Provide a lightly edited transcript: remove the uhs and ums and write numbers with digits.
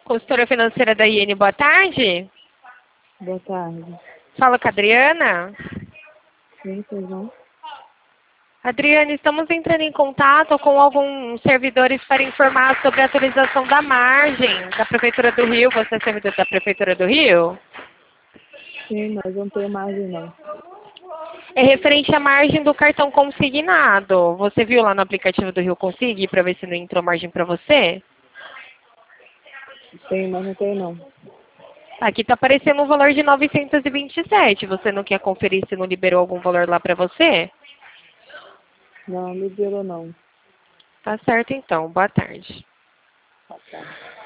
Consultora financeira da IN, boa tarde. Boa tarde. Fala com a Adriana. Sim, pois não? Adriana, estamos entrando em contato com alguns servidores para informar sobre a atualização da margem da Prefeitura do Rio. Você é servidor da Prefeitura do Rio? Sim, mas eu não tenho margem não. É referente à margem do cartão consignado. Você viu lá no aplicativo do Rio Consig para ver se não entrou margem para você? Tem, mas não tenho não. Aqui está aparecendo um valor de 927. Você não quer conferir se não liberou algum valor lá para você? Não, liberou não. Tá certo então. Boa tarde. Tá, tá.